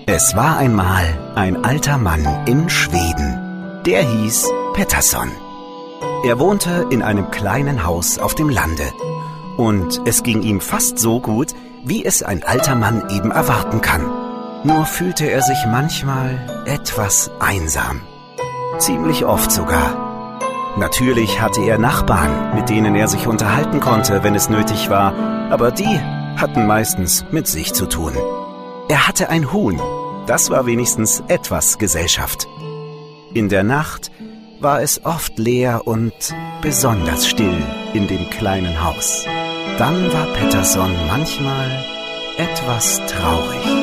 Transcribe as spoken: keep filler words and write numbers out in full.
Es war einmal ein alter Mann in Schweden. Der hieß Pettersson. Er wohnte in einem kleinen Haus auf dem Lande. Und es ging ihm fast so gut, wie es ein alter Mann eben erwarten kann. Nur fühlte er sich manchmal etwas einsam. Ziemlich oft sogar. Natürlich hatte er Nachbarn, mit denen er sich unterhalten konnte, wenn es nötig war, aber die hatten meistens mit sich zu tun. Er hatte ein Huhn, das war wenigstens etwas Gesellschaft. In der Nacht war es oft leer und besonders still in dem kleinen Haus. Dann war Pettersson manchmal etwas traurig.